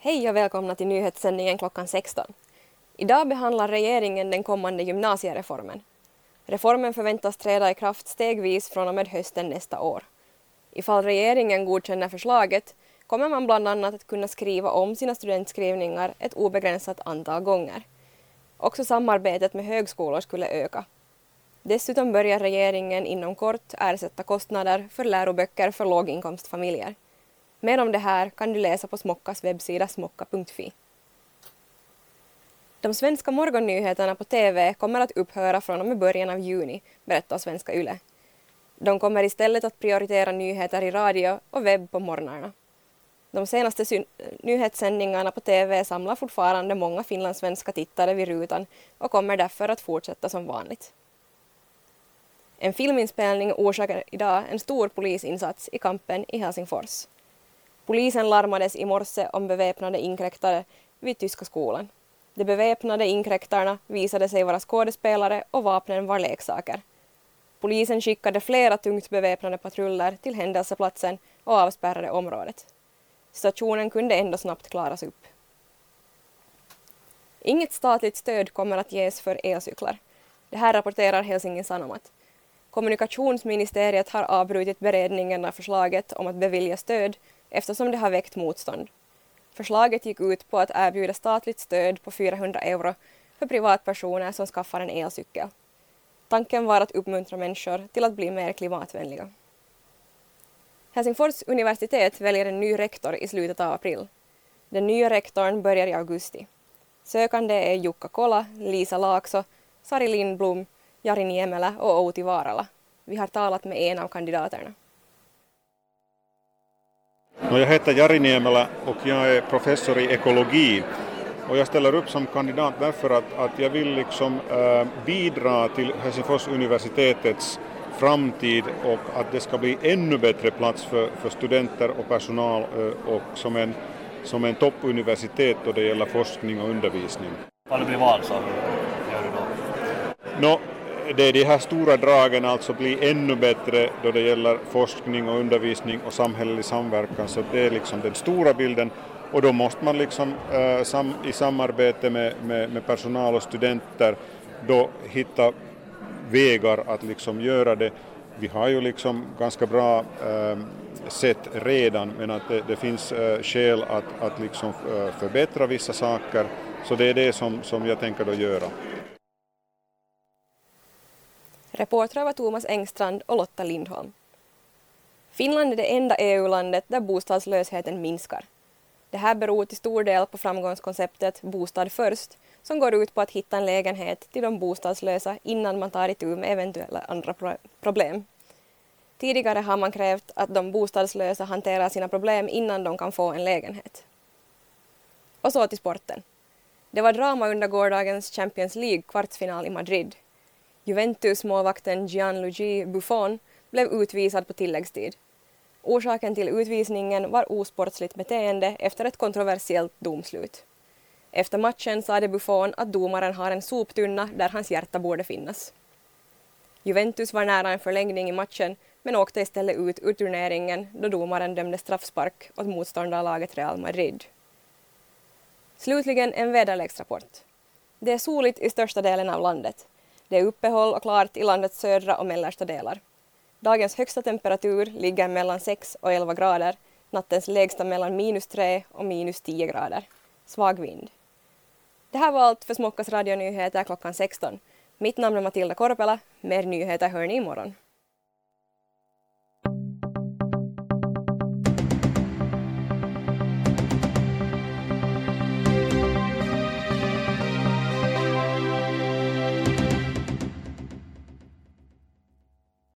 Hej och välkomna till nyhetssändningen klockan 16. Idag behandlar regeringen den kommande gymnasiereformen. Reformen förväntas träda i kraft stegvis från och med hösten nästa år. Ifall regeringen godkänner förslaget kommer man bland annat att kunna skriva om sina studentskrivningar ett obegränsat antal gånger. Också samarbetet med högskolor skulle öka. Dessutom börjar regeringen inom kort ersätta kostnader för läroböcker för låginkomstfamiljer. Mer om det här kan du läsa på Smockas webbsida smocka.fi. De svenska morgonnyheterna på TV kommer att upphöra från och med början av juni, berättar Svenska Yle. De kommer istället att prioritera nyheter i radio och webb på morgnarna. De senaste nyhetssändningarna på TV samlar fortfarande många finlandssvenska tittare vid rutan och kommer därför att fortsätta som vanligt. En filminspelning orsakar idag en stor polisinsats i kampen i Helsingfors. Polisen larmades i morse om beväpnade inkräktare vid tyska skolan. De beväpnade inkräktarna visade sig vara skådespelare och vapnen var leksaker. Polisen skickade flera tungt beväpnade patruller till händelseplatsen och avspärrade området. Situationen kunde ändå snabbt klaras upp. Inget statligt stöd kommer att ges för elcyklar. Det här rapporterar Helsingin Sanomat. Kommunikationsministeriet har avbrutit beredningen av förslaget om att bevilja stöd eftersom det har väckt motstånd. Förslaget gick ut på att erbjuda statligt stöd på 400 euro för privatpersoner som skaffar en elcykel. Tanken var att uppmuntra människor till att bli mer klimatvänliga. Helsingfors universitet väljer en ny rektor i slutet av april. Den nya rektorn börjar i augusti. Sökande är Jukka Kola, Lisa Laakso, Sari Lindblom, Jari Niemelä och Outi Vaarala. Vi har talat med en av kandidaterna. Jag heter Jari Niemelä och jag är professor i ekologi. Och jag ställer upp som kandidat därför att jag vill bidra till Helsingfors universitetets framtid och att det ska bli ännu bättre plats för studenter och personal och som en toppuniversitet då det gäller forskning och undervisning. Om det blir val så gör du då? Det är de här stora dragen, alltså bli ännu bättre då det gäller forskning och undervisning och samhällelig samverkan. Så det är liksom den stora bilden och då måste man i samarbete med personal och studenter då hitta vägar att göra det. Vi har ju ganska bra sätt redan, men att det finns skäl att förbättra vissa saker. Så det är det som jag tänker då göra. Reportrar var Thomas Engstrand och Lotta Lindholm. Finland är det enda EU-landet där bostadslösheten minskar. Det här beror till stor del på framgångskonceptet Bostad först, som går ut på att hitta en lägenhet till de bostadslösa innan man tar itu med eventuella andra problem. Tidigare har man krävt att de bostadslösa hanterar sina problem innan de kan få en lägenhet. Och så till sporten. Det var drama under gårdagens Champions League-kvartsfinal i Madrid. Juventus-målvakten Gianluigi Buffon blev utvisad på tilläggstid. Orsaken till utvisningen var osportsligt beteende efter ett kontroversiellt domslut. Efter matchen sade Buffon att domaren har en soptunna där hans hjärta borde finnas. Juventus var nära en förlängning i matchen men åkte istället ut ur turneringen då domaren dömde straffspark åt motståndarlaget Real Madrid. Slutligen en väderleksrapport. Det är soligt i största delen av landet. Det är uppehåll och klart i landets södra och mellersta delar. Dagens högsta temperatur ligger mellan 6 och 11 grader, nattens lägsta mellan -3 och -10 grader. Svag vind. Det här var allt för Smockas radionyheter klockan 16. Mitt namn är Matilda Korpela, mer nyheter hör ni imorgon.